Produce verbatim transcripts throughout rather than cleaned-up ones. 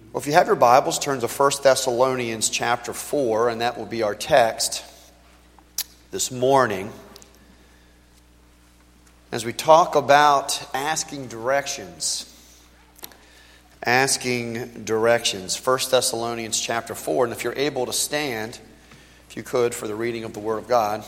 Well, if you have your Bibles, turn to First Thessalonians chapter four, and that will be our text this morning as we talk about asking directions. Asking directions. First Thessalonians chapter four, and if you're able to stand, if you could, for the reading of the Word of God.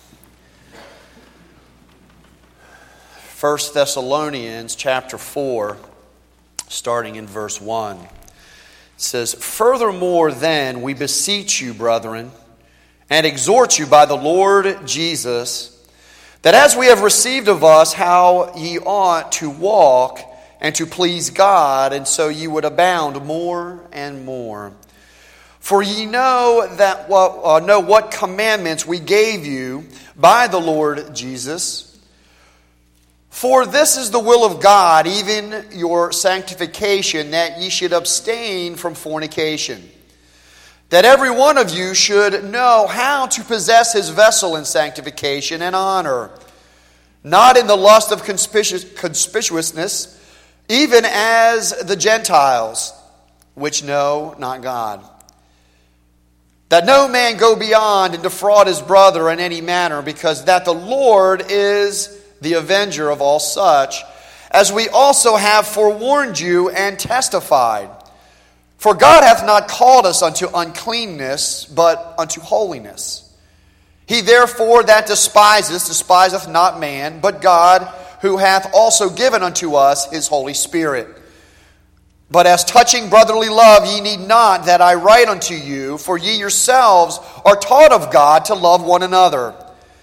First Thessalonians chapter four, starting in verse one. It says, "Furthermore then, we beseech you, brethren, and exhort you by the Lord Jesus, that as we have received of us how ye ought to walk and to please God, and so ye would abound more and more. For ye know that what uh, know what commandments we gave you by the Lord Jesus. For this is the will of God, even your sanctification, that ye should abstain from fornication. That every one of you should know how to possess his vessel in sanctification and honor, not in the lust of conspicuous, conspicuousness, even as the Gentiles, which know not God. That no man go beyond and defraud his brother in any manner, because that the Lord is the avenger of all such, as we also have forewarned you and testified. For God hath not called us unto uncleanness, but unto holiness. He therefore that despiseth, despiseth not man, but God, who hath also given unto us his Holy Spirit. But as touching brotherly love, ye need not that I write unto you, for ye yourselves are taught of God to love one another.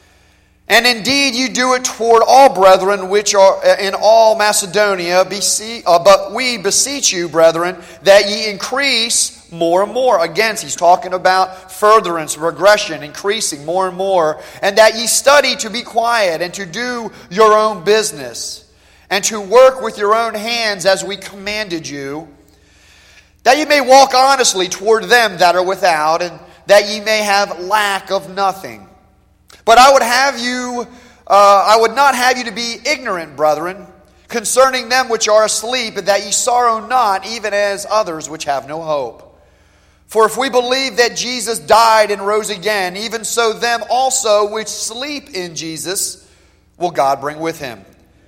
And indeed you do it toward all brethren which are in all Macedonia, but we beseech you, brethren, that ye increase more and more." Again, he's talking about furtherance, regression, increasing more and more. "And that ye study to be quiet, and to do your own business, and to work with your own hands as we commanded you, that ye may walk honestly toward them that are without, and that ye may have lack of nothing. But I would have you, uh, I would not have you to be ignorant, brethren, concerning them which are asleep, and that ye sorrow not, even as others which have no hope. For if we believe that Jesus died and rose again, even so them also which sleep in Jesus will God bring with him.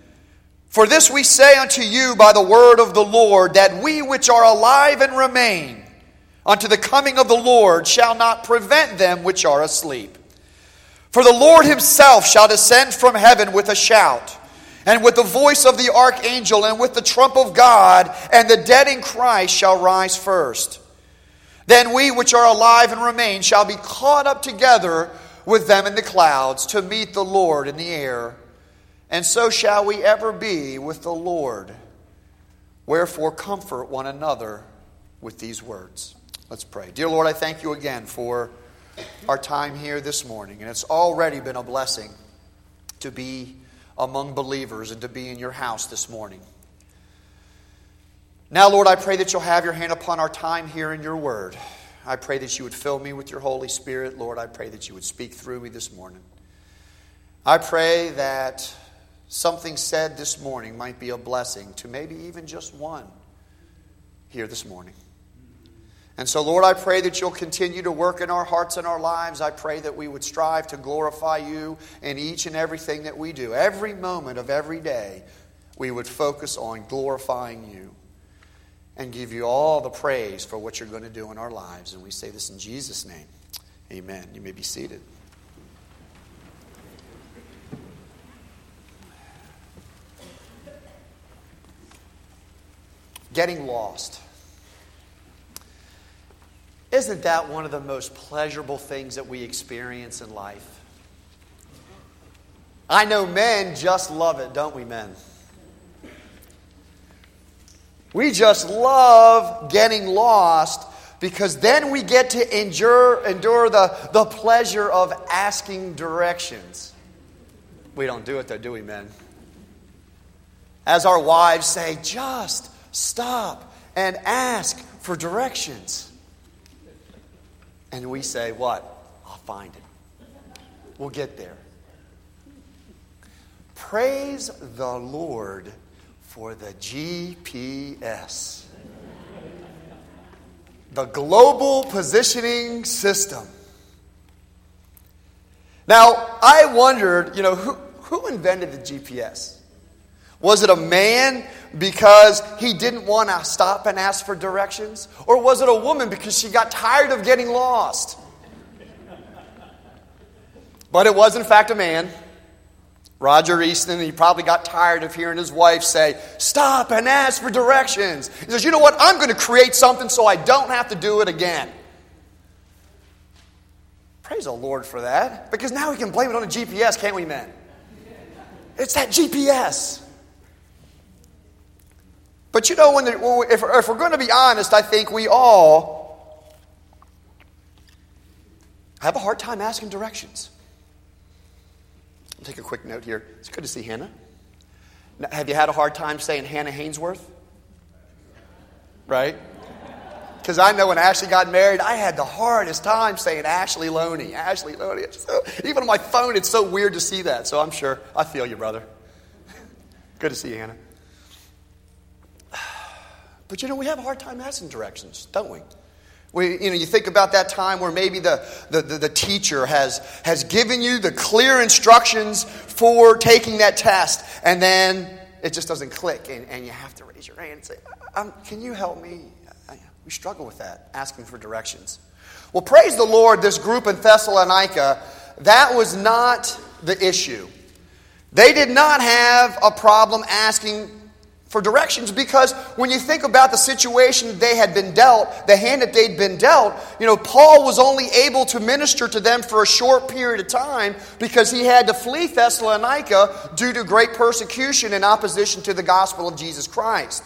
For this we say unto you by the word of the Lord, that we which are alive and remain unto the coming of the Lord shall not prevent them which are asleep. For the Lord himself shall descend from heaven with a shout, and with the voice of the archangel, and with the trump of God, and the dead in Christ shall rise first. Then we which are alive and remain shall be caught up together with them in the clouds to meet the Lord in the air. And so shall we ever be with the Lord. Wherefore comfort one another with these words." Let's pray. Dear Lord, I thank you again for our time here this morning. And it's already been a blessing to be among believers and to be in your house this morning. Now, Lord, I pray that you'll have your hand upon our time here in your word. I pray that you would fill me with your Holy Spirit. Lord, I pray that you would speak through me this morning. I pray that something said this morning might be a blessing to maybe even just one here this morning. And so, Lord, I pray that you'll continue to work in our hearts and our lives. I pray that we would strive to glorify you in each and everything that we do. Every moment of every day, we would focus on glorifying you and give you all the praise for what you're going to do in our lives. And we say this in Jesus' name. Amen. You may be seated. Getting lost. Isn't that one of the most pleasurable things that we experience in life? I know men just love it, don't we, men? We just love getting lost because then we get to endure, endure the, the pleasure of asking directions. We don't do it though, do we, men? As our wives say, just stop and ask for directions. And we say, what? I'll find it. We'll get there. Praise the Lord for the G P S. The global positioning system. Now, I wondered, you know, who, who invented the G P S? Was it a man because he didn't want to stop and ask for directions? Or was it a woman because she got tired of getting lost? But it was, in fact, a man. Roger Easton, he probably got tired of hearing his wife say, stop and ask for directions. He says, you know what, I'm going to create something so I don't have to do it again. Praise the Lord for that. Because now we can blame it on a G P S, can't we, men? It's that G P S. But you know, when, the, when we, if, if we're going to be honest, I think we all have a hard time asking directions. I'll take a quick note here. It's good to see Hannah. Now, have you had a hard time saying Hannah Hainsworth? Right? Because I know when Ashley got married, I had the hardest time saying Ashley Loney. Ashley Loney. So, even on my phone, it's so weird to see that. So I'm sure. I feel you, brother. Good to see you, Hannah. But you know, we have a hard time asking directions, don't we? We, you know, you think about that time where maybe the, the, the, the teacher has, has given you the clear instructions for taking that test, and then it just doesn't click, and, and you have to raise your hand and say, um, can you help me? We struggle with that, asking for directions. Well, praise the Lord, this group in Thessalonica, that was not the issue. They did not have a problem asking for directions, because when you think about the situation they had been dealt, the hand that they'd been dealt, you know, Paul was only able to minister to them for a short period of time because he had to flee Thessalonica due to great persecution and opposition to the gospel of Jesus Christ.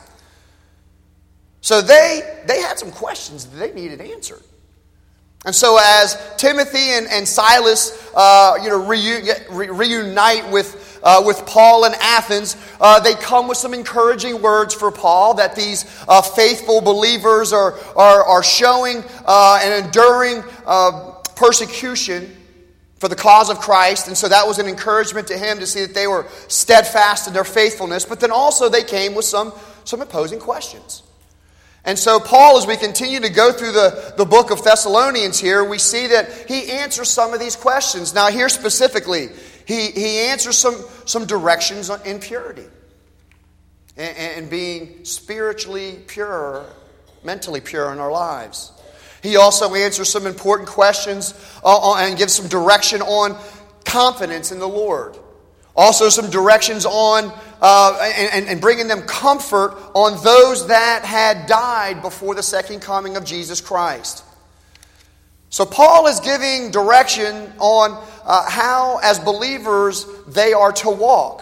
So they they had some questions that they needed answered. And so as Timothy and, and Silas uh, you know, reu- re- reunite with Uh, with Paul in Athens, uh, they come with some encouraging words for Paul that these uh, faithful believers are, are, are showing uh, and enduring uh, persecution for the cause of Christ. And so that was an encouragement to him to see that they were steadfast in their faithfulness. But then also they came with some, some opposing questions. And so Paul, as we continue to go through the, the book of Thessalonians here, we see that he answers some of these questions. Now here specifically, He, he answers some, some directions in purity and, and being spiritually pure, mentally pure in our lives. He also answers some important questions uh, and gives some direction on confidence in the Lord. Also some directions on uh, and, and bringing them comfort on those that had died before the second coming of Jesus Christ. So Paul is giving direction on uh, how, as believers, they are to walk.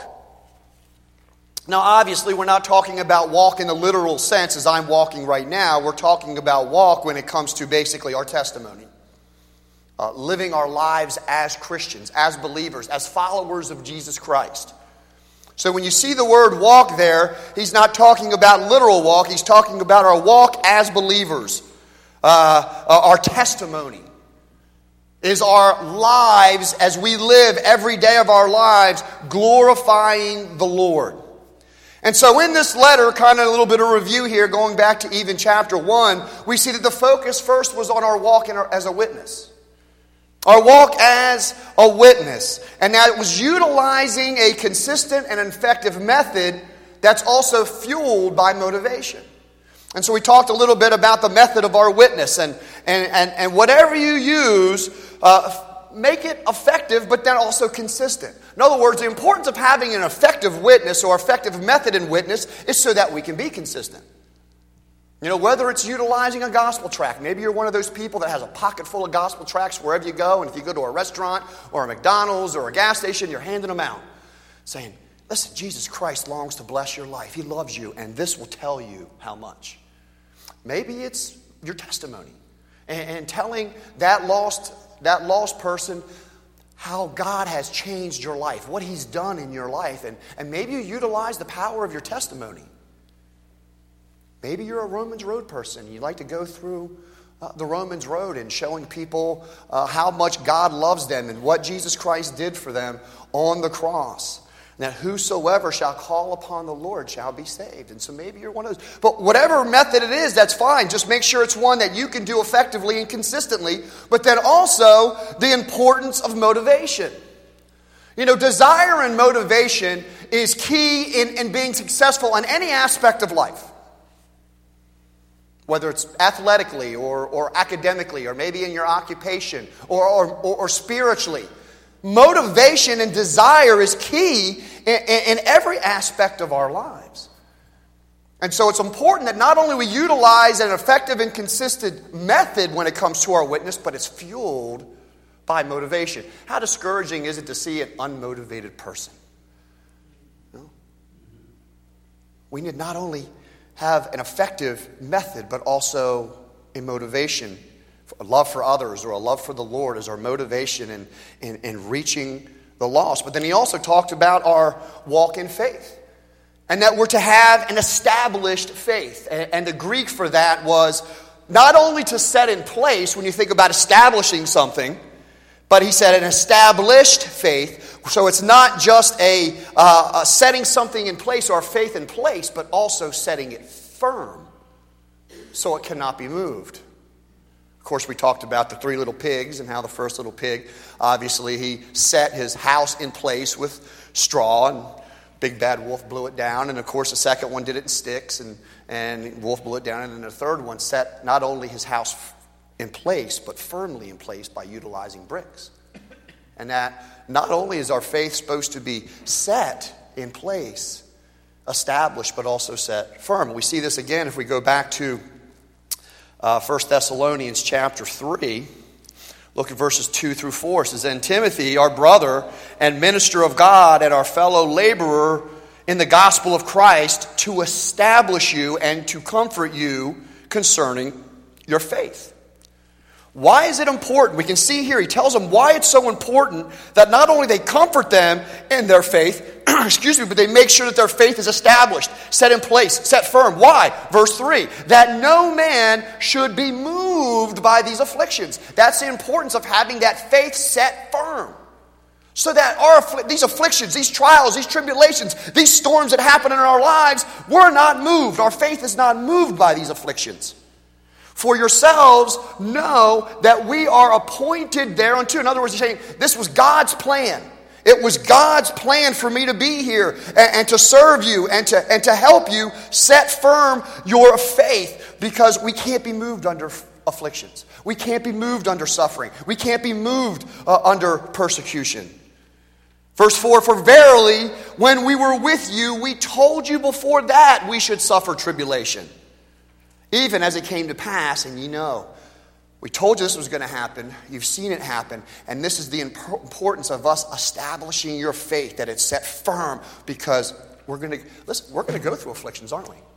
Now, obviously, we're not talking about walk in the literal sense as I'm walking right now. We're talking about walk when it comes to basically our testimony. Uh, living our lives as Christians, as believers, as followers of Jesus Christ. So when you see the word walk there, he's not talking about literal walk. He's talking about our walk as believers. Uh, our testimony is our lives as we live every day of our lives glorifying the Lord. And so in this letter, kind of a little bit of review here, going back to even chapter one, we see that the focus first was on our walk in our, as a witness. Our walk as a witness. And that was utilizing a consistent and effective method that's also fueled by motivation. And so we talked a little bit about the method of our witness. And, and, and, and whatever you use, uh, make it effective, but then also consistent. In other words, the importance of having an effective witness or effective method in witness is so that we can be consistent. You know, whether it's utilizing a gospel tract. Maybe you're one of those people that has a pocket full of gospel tracts wherever you go. And if you go to a restaurant or a McDonald's or a gas station, you're handing them out. Saying, listen, Jesus Christ longs to bless your life. He loves you, and this will tell you how much. Maybe it's your testimony. And, and telling that lost, that lost person how God has changed your life. What He's done in your life. And, and maybe you utilize the power of your testimony. Maybe you're a Romans Road person. You like to go through uh, the Romans Road and showing people uh, how much God loves them and what Jesus Christ did for them on the cross. And that whosoever shall call upon the Lord shall be saved. And so maybe you're one of those. But whatever method it is, that's fine. Just make sure it's one that you can do effectively and consistently. But then also the importance of motivation. You know, desire and motivation is key in, in being successful in any aspect of life. Whether it's athletically or, or academically or maybe in your occupation or, or, or, or spiritually. Motivation and desire is key in, in, in every aspect of our lives. And so it's important that not only we utilize an effective and consistent method when it comes to our witness, but it's fueled by motivation. How discouraging is it to see an unmotivated person? No? We need not only have an effective method, but also a motivation. A love for others or a love for the Lord as our motivation in, in, in reaching the lost. But then he also talked about our walk in faith. And that we're to have an established faith. And, and the Greek for that was not only to set in place when you think about establishing something, but he said an established faith. So it's not just a, uh, a setting something in place or faith in place, but also setting it firm so it cannot be moved. Of course, we talked about the three little pigs and how the first little pig, obviously, he set his house in place with straw, and Big Bad Wolf blew it down. And, of course, the second one did it in sticks, and, and Wolf blew it down. And then the third one set not only his house in place, but firmly in place by utilizing bricks. And that not only is our faith supposed to be set in place, established, but also set firm. We see this again if we go back to Uh, First Thessalonians chapter three, look at verses two through four. It says, "And Timothy, our brother and minister of God and our fellow laborer in the gospel of Christ, to establish you and to comfort you concerning your faith." Why is it important? We can see here, he tells them why it's so important that not only they comfort them in their faith, excuse me, but they make sure that their faith is established, set in place, set firm. Why? Verse three, that no man should be moved by these afflictions. That's the importance of having that faith set firm. So that our these afflictions, these trials, these tribulations, these storms that happen in our lives, we're not moved. Our faith is not moved by these afflictions. For yourselves know that we are appointed thereunto. In other words, he's saying this was God's plan. It was God's plan for me to be here and, and to serve you and to, and to help you set firm your faith, because we can't be moved under afflictions. We can't be moved under suffering. We can't be moved uh, under persecution. Verse four, "For verily, when we were with you, we told you before that we should suffer tribulation. Even as it came to pass," and you know, we told you this was going to happen. You've seen it happen. And this is the importance of us establishing your faith, that it's set firm, because we're going to, listen, we're going to go through afflictions, aren't we?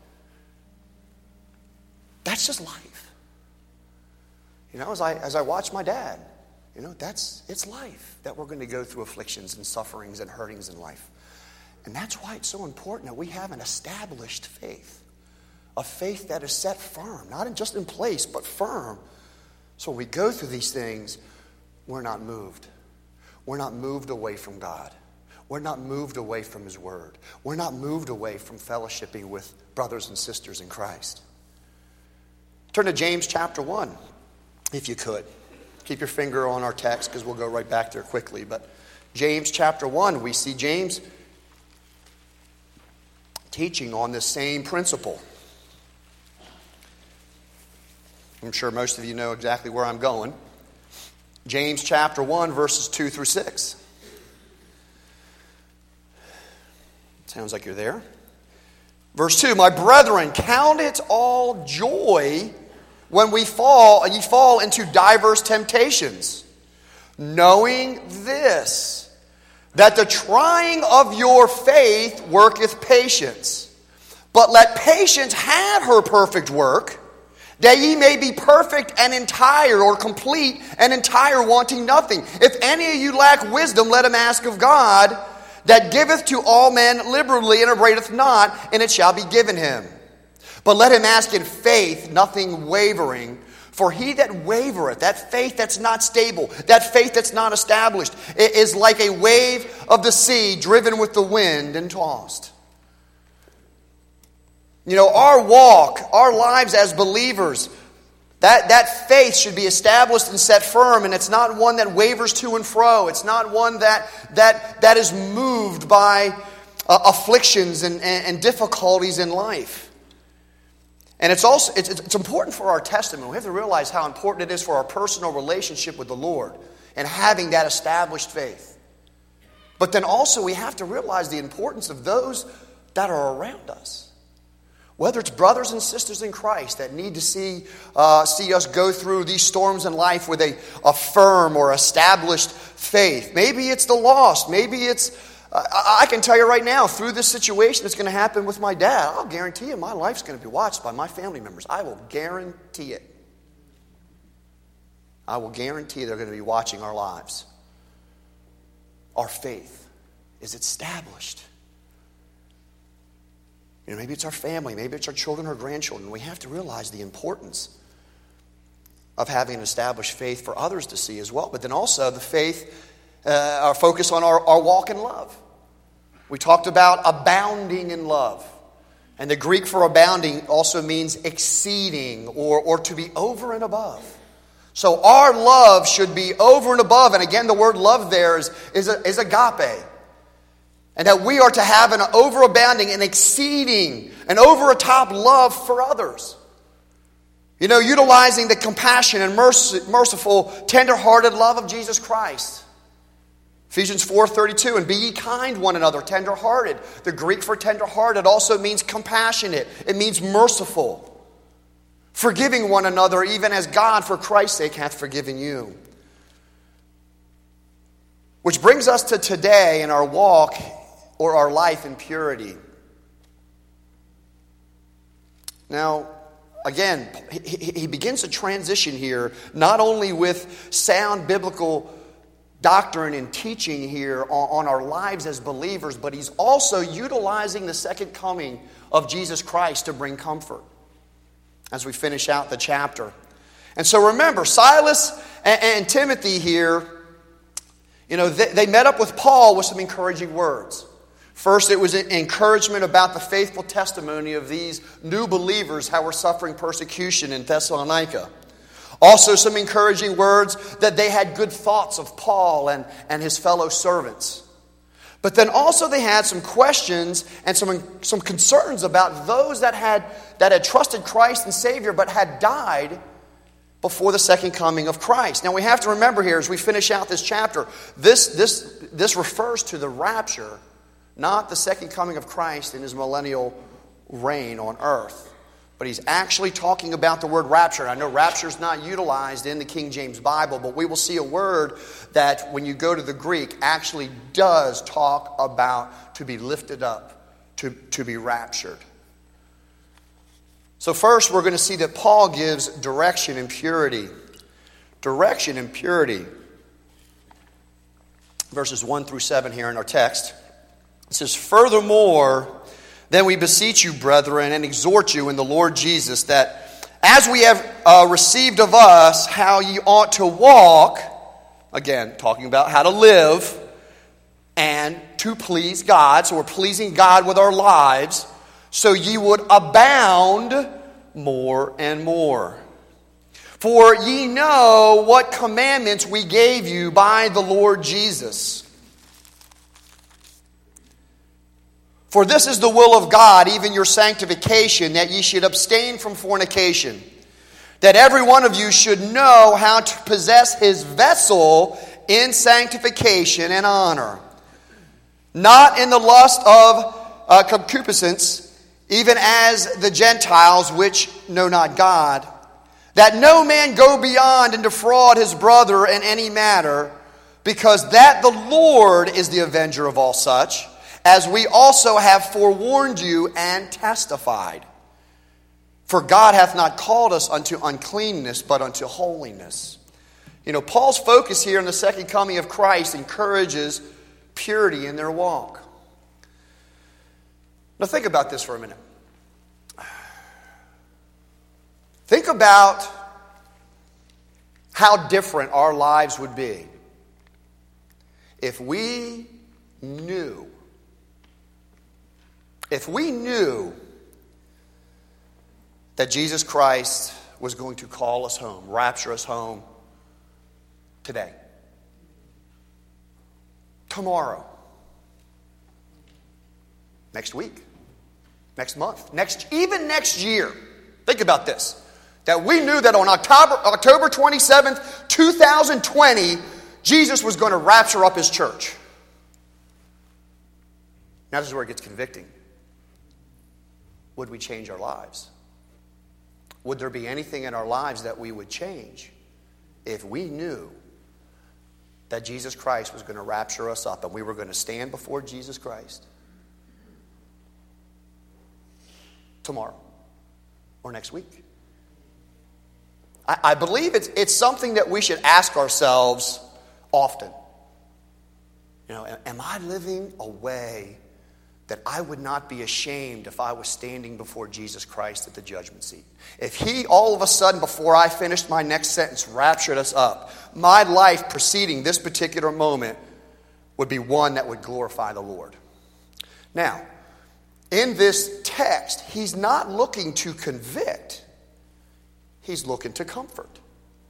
That's just life. You know, as I, as I watch my dad, you know, that's, it's life that we're going to go through afflictions and sufferings and hurtings in life. And that's why it's so important that we have an established faith. A faith that is set firm, not just in place, but firm. So when we go through these things, we're not moved. We're not moved away from God. We're not moved away from His Word. We're not moved away from fellowshipping with brothers and sisters in Christ. Turn to James chapter one, if you could. Keep your finger on our text, because we'll go right back there quickly. But James chapter one, we see James teaching on this same principle. I'm sure most of you know exactly where I'm going. James chapter one, verses two through six. Sounds like you're there. Verse two, "My brethren, count it all joy when we fall, and ye fall into diverse temptations, knowing this, that the trying of your faith worketh patience. But let patience have her perfect work, that ye may be perfect and entire," or complete and entire, wanting nothing. "If any of you lack wisdom, let him ask of God, that giveth to all men liberally and upbraideth not, and it shall be given him. But let him ask in faith, nothing wavering. For he that wavereth, that faith that's not stable, that faith that's not established, is like a wave of the sea driven with the wind and tossed. You know, our walk, our lives as believers, that, that faith should be established and set firm, and it's not one that wavers to and fro. It's not one that that, that is moved by uh, afflictions and, and, and difficulties in life. And it's also it's, it's important for our testimony. We have to realize how important it is for our personal relationship with the Lord and having that established faith. But then also we have to realize the importance of those that are around us. Whether it's brothers and sisters in Christ that need to see uh, see us go through these storms in life with a, a firm or established faith. Maybe it's the lost. Maybe it's I can tell you right now, through this situation that's going to happen with my dad, I'll guarantee you my life's going to be watched by my family members. I will guarantee it. I will guarantee they're going to be watching our lives. Our faith is established. You know, maybe it's our family, maybe it's our children or grandchildren. We have to realize the importance of having an established faith for others to see as well. But then also the faith Uh, our focus on our, our walk in love. We talked about abounding in love. And the Greek for abounding also means exceeding or, or to be over and above. So our love should be over and above. And again, the word love there is, is, a, is agape. And that we are to have an overabounding and exceeding, an over-a-top love for others. You know, utilizing the compassion and mercy, merciful, tender-hearted love of Jesus Christ. Ephesians four thirty-two, and be ye kind one another, tender-hearted. The Greek for tender-hearted also means compassionate. It means merciful. Forgiving one another, even as God for Christ's sake hath forgiven you. Which brings us to today in our walk or our life in purity. Now, again, he, he begins to transition here, not only with sound biblical doctrine and teaching here on, on our lives as believers, but he's also utilizing the second coming of Jesus Christ to bring comfort as we finish out the chapter. And so remember, Silas and, and Timothy here, you know, they, they met up with Paul with some encouraging words. First, it was an encouragement about the faithful testimony of these new believers how we're suffering persecution in Thessalonica. Also some encouraging words that they had good thoughts of Paul and, and his fellow servants. But then also they had some questions and some, some concerns about those that had, that had trusted Christ and Savior but had died before the second coming of Christ. Now we have to remember here as we finish out this chapter, this, this, this refers to the rapture, not the second coming of Christ in his millennial reign on earth. But he's actually talking about the word rapture. I know rapture is not utilized in the King James Bible, but we will see a word that when you go to the Greek actually does talk about to be lifted up, to, to be raptured. So first we're going to see that Paul gives direction and purity. Direction and purity. Verses one through seven here in our text. It says, furthermore, then we beseech you, brethren, and exhort you in the Lord Jesus, that as we have uh, received of us how ye ought to walk, again, talking about how to live, and to please God, so we're pleasing God with our lives, so ye would abound more and more. For ye know what commandments we gave you by the Lord Jesus. For this is the will of God, even your sanctification, that ye should abstain from fornication, that every one of you should know how to possess his vessel in sanctification and honor, not in the lust of uh, concupiscence, even as the Gentiles which know not God, that no man go beyond and defraud his brother in any matter, because that the Lord is the avenger of all such, as we also have forewarned you and testified. For God hath not called us unto uncleanness, but unto holiness. You know, Paul's focus here in the second coming of Christ encourages purity in their walk. Now think about this for a minute. Think about how different our lives would be if we knew, if we knew that Jesus Christ was going to call us home, rapture us home today, tomorrow, next week, next month, next even next year. Think about this. That we knew that on October, October twenty-seventh, two thousand twenty, Jesus was going to rapture up his church. Now this is where it gets convicting. Would we change our lives? Would there be anything in our lives that we would change if we knew that Jesus Christ was going to rapture us up and we were going to stand before Jesus Christ tomorrow or next week? I, I believe it's, it's something that we should ask ourselves often. You know, am I living a way that I would not be ashamed if I was standing before Jesus Christ at the judgment seat? If he all of a sudden, before I finished my next sentence, raptured us up, my life preceding this particular moment would be one that would glorify the Lord. Now, in this text, he's not looking to convict. He's looking to comfort.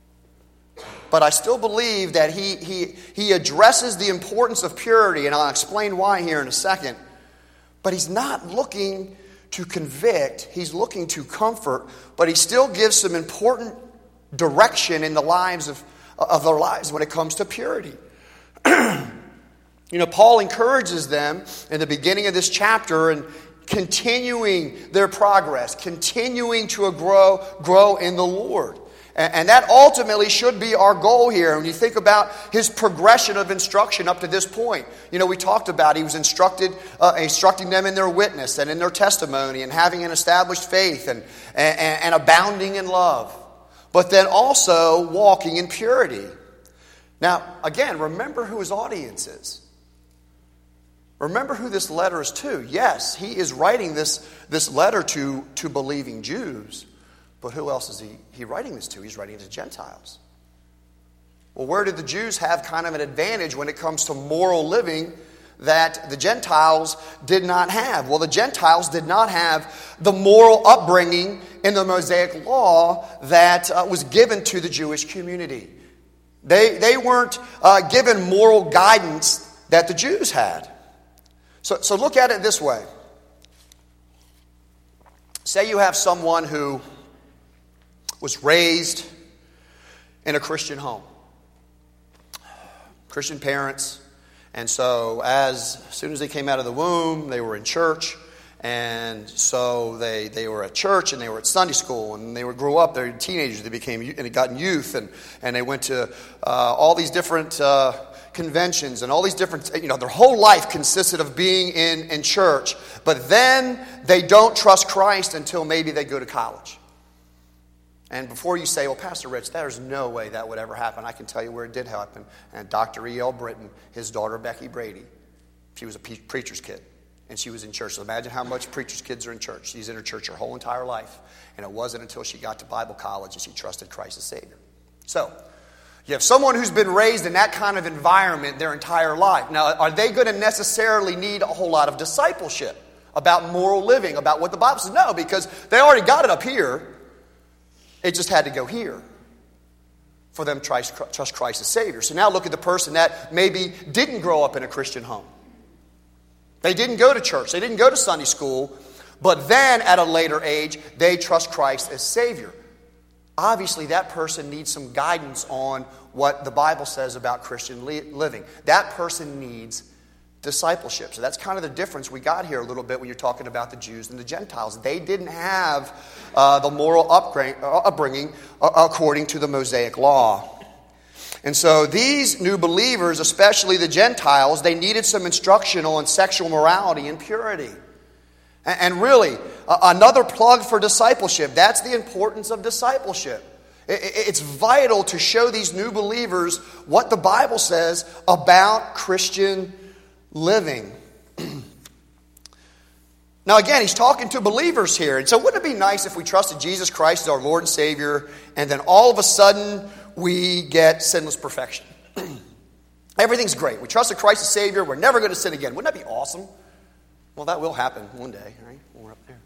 But I still believe that he, he, he addresses the importance of purity, and I'll explain why here in a second. But he's not looking to convict. He's looking to comfort, but he still gives some important direction in the lives of, of their lives when it comes to purity. You know, Paul encourages them in the beginning of this chapter and continuing their progress, continuing to grow, grow in the Lord. And that ultimately should be our goal here. When you think about his progression of instruction up to this point, you know, we talked about he was instructed, uh, instructing them in their witness and in their testimony and having an established faith and, and, and abounding in love. But then also walking in purity. Now, again, remember who his audience is. Remember who this letter is to. Yes, he is writing this, this letter to, to believing Jews. But who else is he, he writing this to? He's writing it to Gentiles. Well, where did the Jews have kind of an advantage when it comes to moral living that the Gentiles did not have? Well, the Gentiles did not have the moral upbringing in the Mosaic Law that uh, was given to the Jewish community. They, they weren't uh, given moral guidance that the Jews had. So, so look at it this way. Say you have someone who was raised in a Christian home. Christian parents. And so as, as soon as they came out of the womb, they were in church. And so they, they were at church and they were at Sunday school. And they would grow up, they were teenagers, they became and they got in youth. And, and they went to uh, all these different uh, conventions and all these different, you know, their whole life consisted of being in, in church. But then they don't trust Christ until maybe they go to college. And before you say, well, Pastor Rich, there's no way that would ever happen, I can tell you where it did happen. And Doctor E L. Britton, his daughter Becky Brady, she was a preacher's kid. And she was in church. So imagine how much preacher's kids are in church. She's in her church her whole entire life. And it wasn't until she got to Bible college that she trusted Christ as Savior. So, you have someone who's been raised in that kind of environment their entire life. Now, are they going to necessarily need a whole lot of discipleship about moral living, about what the Bible says? No, because they already got it up here. It just had to go here for them to trust Christ as Savior. So now look at the person that maybe didn't grow up in a Christian home. They didn't go to church. They didn't go to Sunday school. But then at a later age, they trust Christ as Savior. Obviously, that person needs some guidance on what the Bible says about Christian living. That person needs discipleship. So that's kind of the difference we got here a little bit when you're talking about the Jews and the Gentiles. They didn't have uh, the moral upbringing according to the Mosaic Law. And so these new believers, especially the Gentiles, they needed some instruction on sexual morality and purity. And really, another plug for discipleship. That's the importance of discipleship. It's vital to show these new believers what the Bible says about Christian living. Now again, he's talking to believers here. And so wouldn't it be nice if we trusted Jesus Christ as our Lord and Savior, and then all of a sudden we get sinless perfection. Everything's great. We trust in Christ as Savior. We're never going to sin again. Wouldn't that be awesome? Well, that will happen one day, right? When we're up there.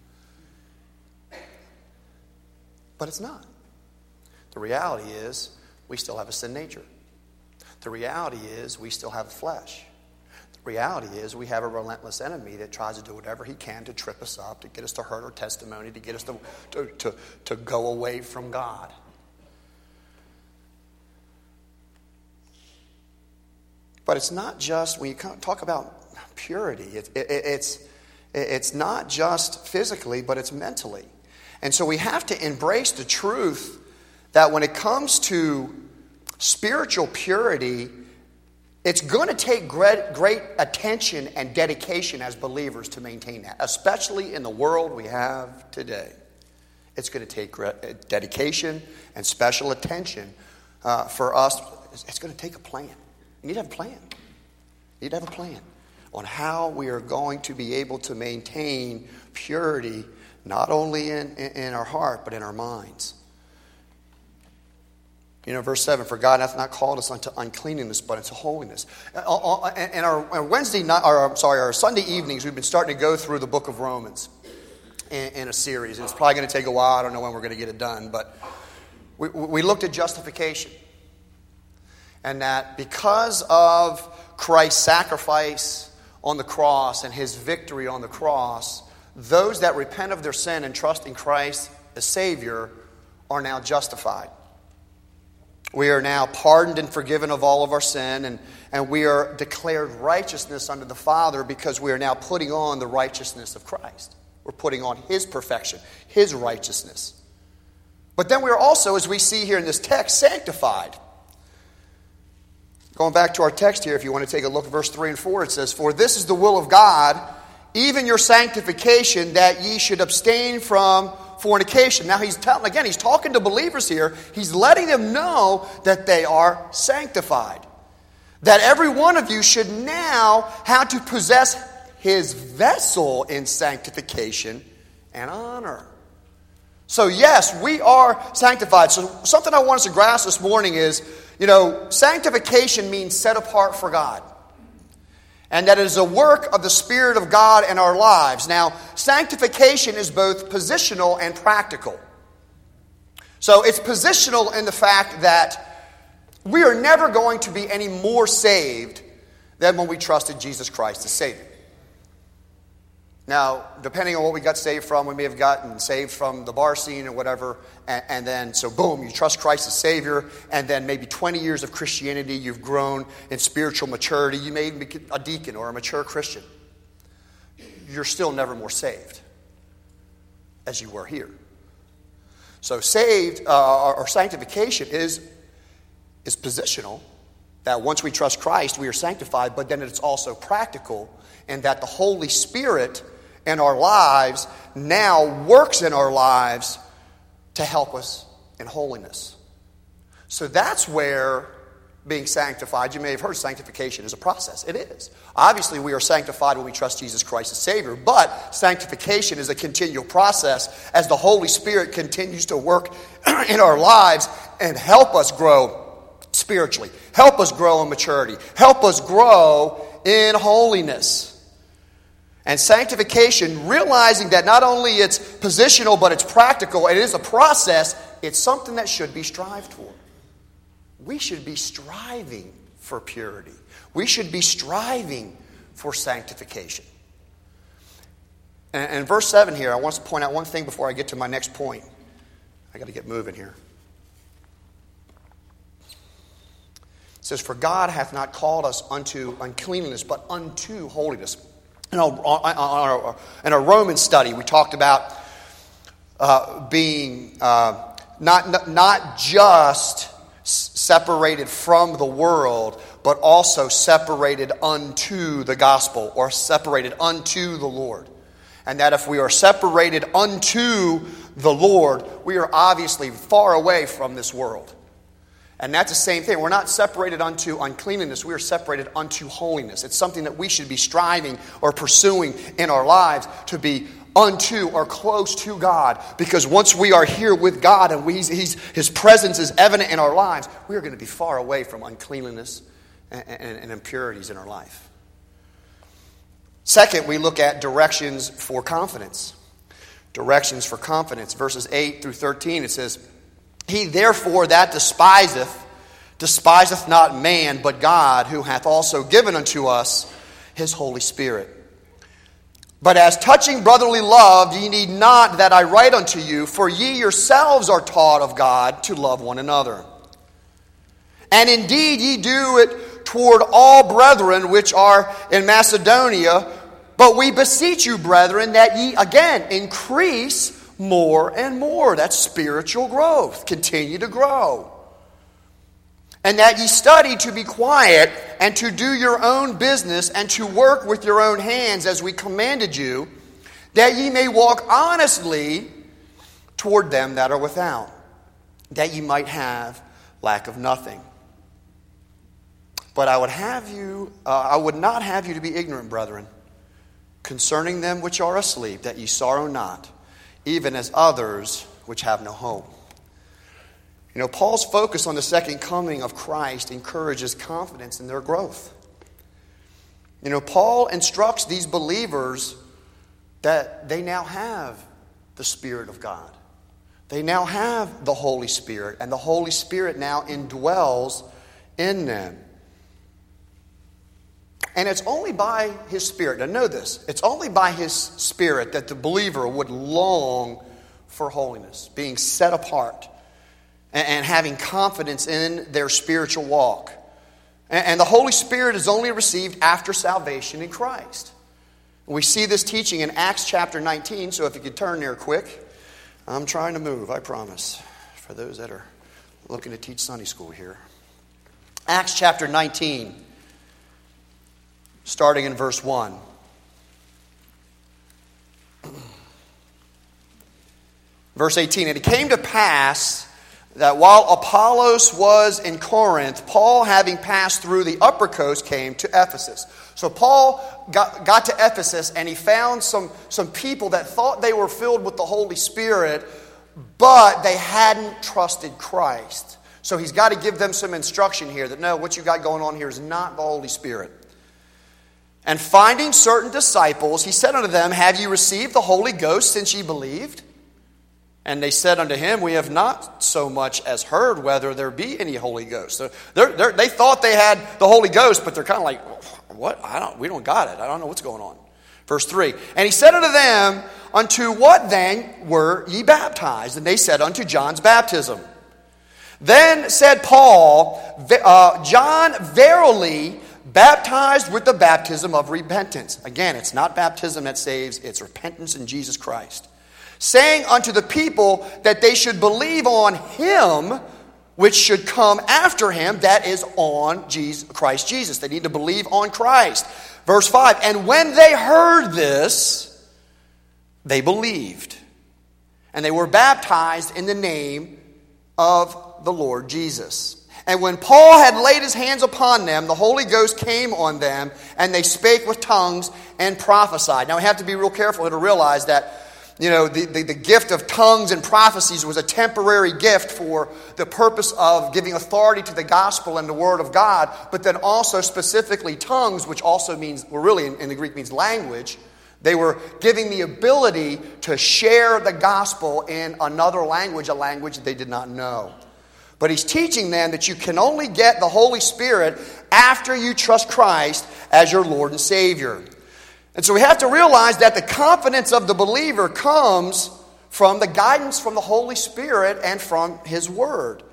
But it's not. The reality is we still have a sin nature. The reality is we still have flesh. The reality is we have a relentless enemy that tries to do whatever he can to trip us up, to get us to hurt our testimony, to get us to, to, to, to go away from God. But it's not just, when you talk about purity, it, it, it's, it's not just physically, but it's mentally. And so we have to embrace the truth that when it comes to spiritual purity, it's going to take great, great attention and dedication as believers to maintain that, especially in the world we have today. It's going to take dedication and special attention uh, for us. It's going to take a plan. You need to have a plan. You need to have a plan on how we are going to be able to maintain purity, not only in, in, in our heart, but in our minds. You know, verse seven, for God hath not called us unto uncleanness, but unto holiness. And our, our Wednesday night, or I'm sorry, our Sunday evenings, we've been starting to go through the book of Romans in, in a series. And it's probably going to take a while. I don't know when we're going to get it done. But we, we looked at justification. And that because of Christ's sacrifice on the cross and his victory on the cross, those that repent of their sin and trust in Christ as Savior are now justified. We are now pardoned and forgiven of all of our sin, and, and we are declared righteousness unto the Father because we are now putting on the righteousness of Christ. We're putting on his perfection, his righteousness. But then we are also, as we see here in this text, sanctified. Going back to our text here, if you want to take a look at verse three and four, it says, for this is the will of God, even your sanctification, that ye should abstain from fornication. Now he's telling, again, he's talking to believers here. He's letting them know that they are sanctified. That every one of you should now have to possess his vessel in sanctification and honor. So yes, we are sanctified. So something I want us to grasp this morning is, you know, sanctification means set apart for God. And that it is a work of the Spirit of God in our lives. Now, sanctification is both positional and practical. So it's positional in the fact that we are never going to be any more saved than when we trusted Jesus Christ as Savior. Now, depending on what we got saved from, we may have gotten saved from the bar scene or whatever, and, and then, so boom, you trust Christ as Savior, and then maybe twenty years of Christianity, you've grown in spiritual maturity, you may even be a deacon or a mature Christian. You're still never more saved as you were here. So saved, uh, or sanctification is, is positional, that once we trust Christ, we are sanctified, but then it's also practical, and that the Holy Spirit in our lives now works in our lives to help us in holiness. So that's where being sanctified, you may have heard sanctification is a process. It is. Obviously, we are sanctified when we trust Jesus Christ as Savior, but sanctification is a continual process as the Holy Spirit continues to work in our lives and help us grow spiritually, help us grow in maturity, help us grow in holiness. And sanctification, realizing that not only it's positional, but it's practical, it is a process, it's something that should be strived for. We should be striving for purity. We should be striving for sanctification. And in verse seven here, I want to point out one thing before I get to my next point. I got to get moving here. It says, for God hath not called us unto uncleanness, but unto holiness. In our, in our Roman study, we talked about uh, being uh, not, not, not just separated from the world, but also separated unto the gospel, or separated unto the Lord. And that if we are separated unto the Lord, we are obviously far away from this world. And that's the same thing. We're not separated unto uncleanness. We are separated unto holiness. It's something that we should be striving or pursuing in our lives to be unto or close to God. Because once we are here with God and we, he's, His presence is evident in our lives, we are going to be far away from uncleanliness and, and, and impurities in our life. Second, we look at directions for confidence. Directions for confidence. Verses eight through thirteen, it says, He therefore that despiseth, despiseth not man, but God, who hath also given unto us His Holy Spirit. But as touching brotherly love, ye need not that I write unto you, for ye yourselves are taught of God to love one another. And indeed ye do it toward all brethren which are in Macedonia. But we beseech you, brethren, that ye again increase more and more. That's spiritual growth. Continue to grow. And that ye study to be quiet and to do your own business and to work with your own hands as we commanded you, that ye may walk honestly toward them that are without, that ye might have lack of nothing. But I would have you, uh, I would not have you to be ignorant, brethren, concerning them which are asleep, that ye sorrow not, even as others which have no hope. You know, Paul's focus on the second coming of Christ encourages confidence in their growth. You know, Paul instructs these believers that they now have the Spirit of God. They now have the Holy Spirit, and the Holy Spirit now indwells in them. And it's only by His Spirit, now know this, it's only by His Spirit that the believer would long for holiness, being set apart, and having confidence in their spiritual walk. And the Holy Spirit is only received after salvation in Christ. We see this teaching in Acts chapter nineteen, so if you could turn there quick. I'm trying to move, I promise, for those that are looking to teach Sunday school here. Acts chapter nineteen, starting in verse one. Verse eighteen, and it came to pass that while Apollos was in Corinth, Paul, having passed through the upper coast, came to Ephesus. So Paul got, got to Ephesus, and he found some, some people that thought they were filled with the Holy Spirit, but they hadn't trusted Christ. So he's got to give them some instruction here that, no, what you got going on here is not the Holy Spirit. And finding certain disciples, he said unto them, Have ye received the Holy Ghost since ye believed? And they said unto him, We have not so much as heard whether there be any Holy Ghost. So they're, they're, they thought they had the Holy Ghost, but they're kind of like, what? I don't. We don't got it. I don't know what's going on. Verse three. And he said unto them, Unto what then were ye baptized? And they said, Unto John's baptism. Then said Paul, uh, John verily baptized with the baptism of repentance. Again, it's not baptism that saves, it's repentance in Jesus Christ. Saying unto the people that they should believe on Him which should come after Him, that is on Jesus, Christ Jesus. They need to believe on Christ. Verse five, and when they heard this, they believed. And they were baptized in the name of the Lord Jesus. And when Paul had laid his hands upon them, the Holy Ghost came on them, and they spake with tongues and prophesied. Now we have to be real careful to realize that, you know, the, the, the gift of tongues and prophecies was a temporary gift for the purpose of giving authority to the gospel and the word of God, but then also specifically tongues, which also means, well, really in, in the Greek means language. They were giving the ability to share the gospel in another language, a language they did not know. But he's teaching them that you can only get the Holy Spirit after you trust Christ as your Lord and Savior. And so we have to realize that the confidence of the believer comes from the guidance from the Holy Spirit and from His Word.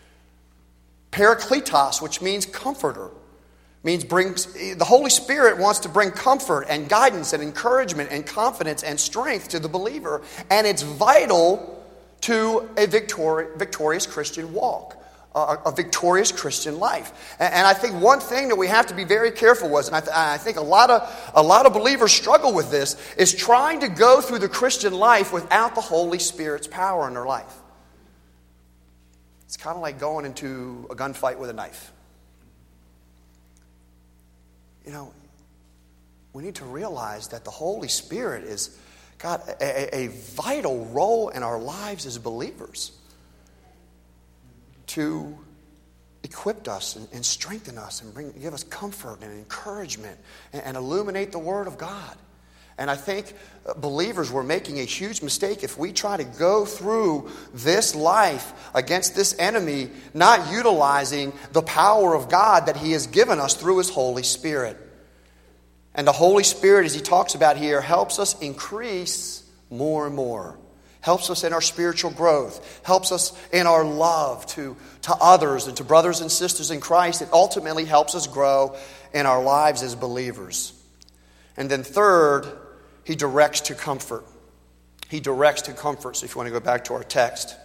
Parakletos, which means comforter, means brings the Holy Spirit wants to bring comfort and guidance and encouragement and confidence and strength to the believer, and it's vital to a victori- victorious Christian walk. A, a victorious Christian life. And, and I think one thing that we have to be very careful with, and I, th- I think a lot of a lot of believers struggle with this, is trying to go through the Christian life without the Holy Spirit's power in their life. It's kind of like going into a gunfight with a knife. You know, we need to realize that the Holy Spirit is God, a, a vital role in our lives as believers to equip us and, and strengthen us and bring, give us comfort and encouragement and, and illuminate the Word of God. And I think believers were making a huge mistake if we try to go through this life against this enemy, not utilizing the power of God that He has given us through His Holy Spirit. And the Holy Spirit, as he talks about here, helps us increase more and more. Helps us in our spiritual growth. Helps us in our love to, to others and to brothers and sisters in Christ. It ultimately helps us grow in our lives as believers. And then third, he directs to comfort. He directs to comfort. So if you want to go back to our text,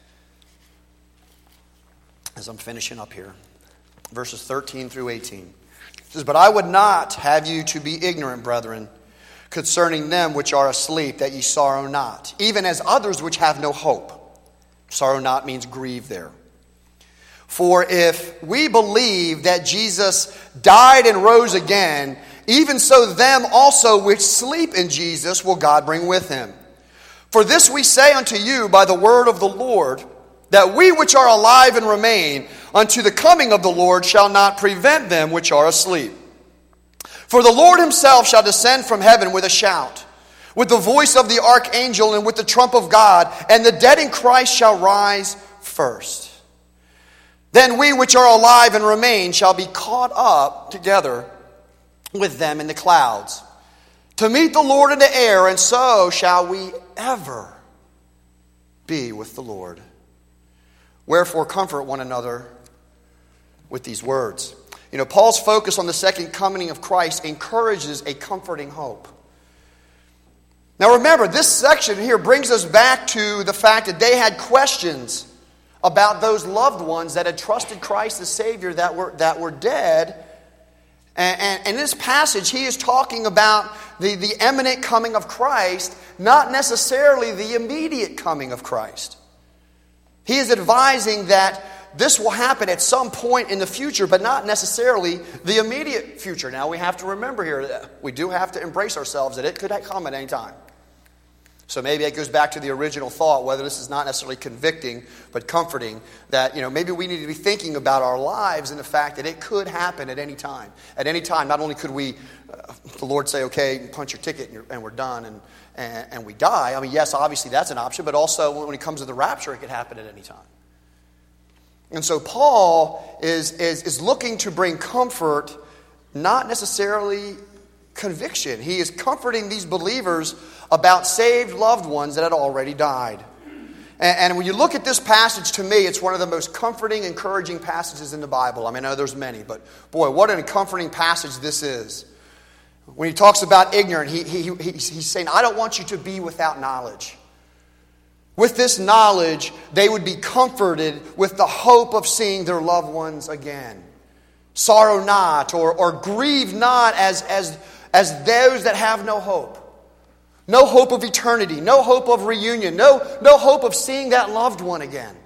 as I'm finishing up here, verses thirteen through eighteen. It says, "But I would not have you to be ignorant, brethren, concerning them which are asleep, that ye sorrow not, even as others which have no hope." Sorrow not means grieve there. "For if we believe that Jesus died and rose again, even so them also which sleep in Jesus will God bring with him. For this we say unto you by the word of the Lord, that we which are alive and remain unto the coming of the Lord shall not prevent them which are asleep. For the Lord himself shall descend from heaven with a shout, with the voice of the archangel, and with the trump of God, and the dead in Christ shall rise first. Then we which are alive and remain shall be caught up together with them in the clouds, to meet the Lord in the air, and so shall we ever be with the Lord. Wherefore comfort one another with these words." You know, Paul's focus on the second coming of Christ encourages a comforting hope. Now remember, this section here brings us back to the fact that they had questions about those loved ones that had trusted Christ as Savior that were, that were dead. And, and in this passage, he is talking about the, the imminent coming of Christ, not necessarily the immediate coming of Christ. He is advising that this will happen at some point in the future, but not necessarily the immediate future. Now, we have to remember here that we do have to embrace ourselves that it could come at any time. So maybe it goes back to the original thought, whether this is not necessarily convicting, but comforting, that, you know, maybe we need to be thinking about our lives and the fact that it could happen at any time. At any time, not only could we, uh, the Lord say, okay, punch your ticket and, you're, and we're done and, and, and we die. I mean, yes, obviously that's an option, but also when it comes to the rapture, it could happen at any time. And so Paul is, is, is looking to bring comfort, not necessarily conviction. He is comforting these believers about saved loved ones that had already died. And, and when you look at this passage, to me, it's one of the most comforting, encouraging passages in the Bible. I mean, I know there's many, but boy, what a comforting passage this is. When he talks about ignorant, he, he, he, he's saying, I don't want you to be without knowledge. With this knowledge, they would be comforted with the hope of seeing their loved ones again. Sorrow not, or, or grieve not as, as, as those that have no hope. No hope of eternity, no hope of reunion, no, no hope of seeing that loved one again.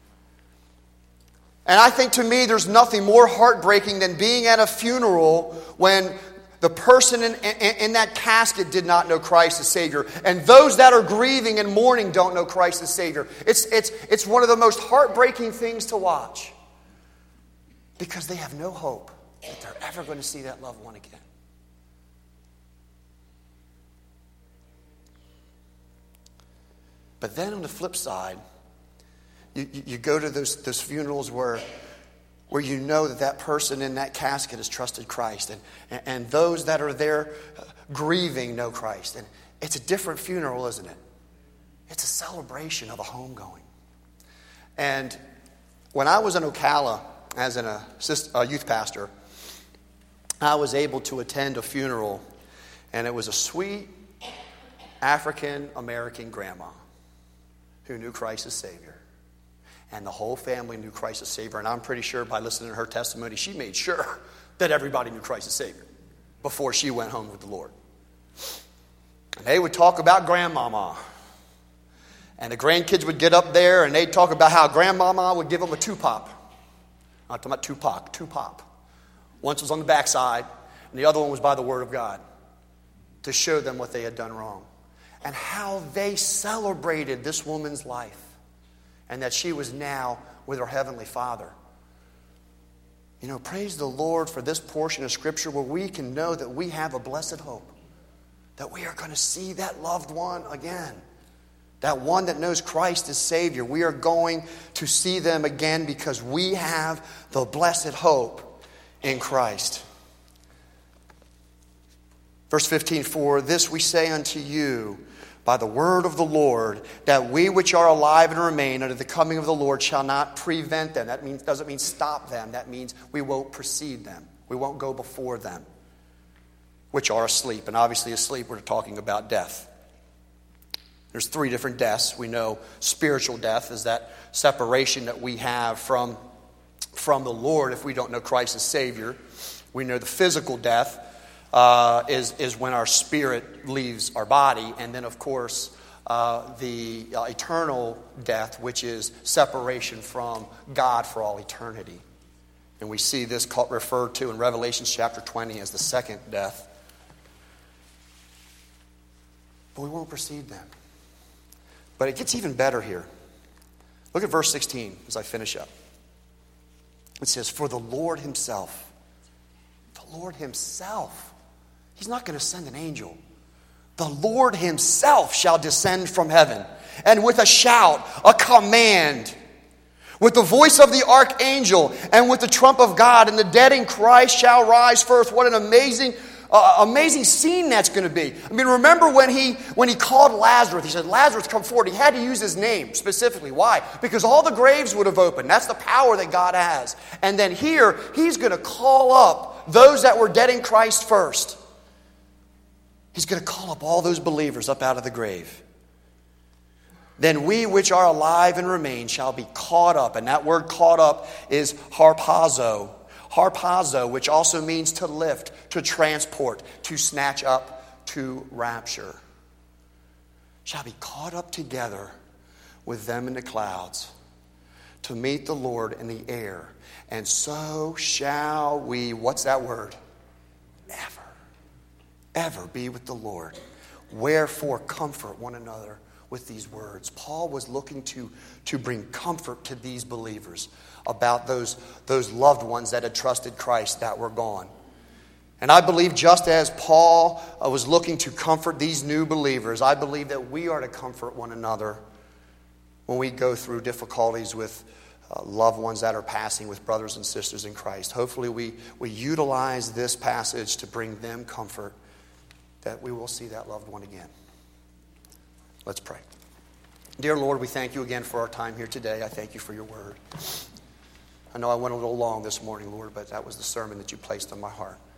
And I think to me there's nothing more heartbreaking than being at a funeral when the person in, in, in that casket did not know Christ as Savior. And those that are grieving and mourning don't know Christ as Savior. It's, it's, it's one of the most heartbreaking things to watch. Because they have no hope that they're ever going to see that loved one again. But then on the flip side, you, you, you go to those, those funerals where, where you know that that person in that casket has trusted Christ. And, and, and those that are there grieving know Christ. And it's a different funeral, isn't it? It's a celebration of a homegoing. And when I was in Ocala as an, a, a youth pastor, I was able to attend a funeral. And it was a sweet African-American grandma who knew Christ as Savior. And the whole family knew Christ as Savior. And I'm pretty sure by listening to her testimony, she made sure that everybody knew Christ as Savior before she went home with the Lord. And they would talk about grandmama. And the grandkids would get up there and they'd talk about how grandmama would give them a two-pop. I'm talking about two-pop, two-pop. Once was on the backside, and the other one was by the Word of God to show them what they had done wrong. and how they celebrated this woman's life and that she was now with her Heavenly Father. You know, praise the Lord for this portion of Scripture where we can know that we have a blessed hope, that we are going to see that loved one again, that one that knows Christ as Savior. We are going to see them again because we have the blessed hope in Christ. Verse fifteen, for this we say unto you by the word of the Lord, that we which are alive and remain unto the coming of the Lord shall not prevent them. That means doesn't mean stop them. That means we won't precede them. We won't go before them, which are asleep. And obviously asleep, we're talking about death. There's three different deaths. We know spiritual death is that separation that we have from, from the Lord if we don't know Christ as Savior. We know the physical death Uh, is, is when our spirit leaves our body. And then, of course, uh, the uh, eternal death, which is separation from God for all eternity. And we see this called, referred to in Revelation chapter twenty as the second death. But we won't precede them. But it gets even better here. Look at verse sixteen as I finish up. It says, for the Lord himself, the Lord himself, he's not going to send an angel. The Lord himself shall descend from heaven, and with a shout, a command, with the voice of the archangel, and with the trump of God, and the dead in Christ shall rise first. What an amazing, uh, amazing scene that's going to be. I mean, remember when he when he called Lazarus, he said, Lazarus, come forward. He had to use his name specifically. Why? Because all the graves would have opened. That's the power that God has. And then here, he's going to call up those that were dead in Christ first. He's going to call up all those believers up out of the grave. Then we which are alive and remain shall be caught up. And that word caught up is harpazo. Harpazo, which also means to lift, to transport, to snatch up, to rapture. Shall be caught up together with them in the clouds to meet the Lord in the air. And so shall we, what's that word? Ever. Ever be with the Lord. Wherefore comfort one another with these words. Paul was looking to, to bring comfort to these believers about those, those loved ones that had trusted Christ that were gone. And I believe just as Paul uh, was looking to comfort these new believers, I believe that we are to comfort one another when we go through difficulties with uh, loved ones that are passing, with brothers and sisters in Christ. Hopefully we, we utilize this passage to bring them comfort, that we will see that loved one again. Let's pray. Dear Lord, we thank you again for our time here today. I thank you for your word. I know I went a little long this morning, Lord, but that was the sermon that you placed on my heart.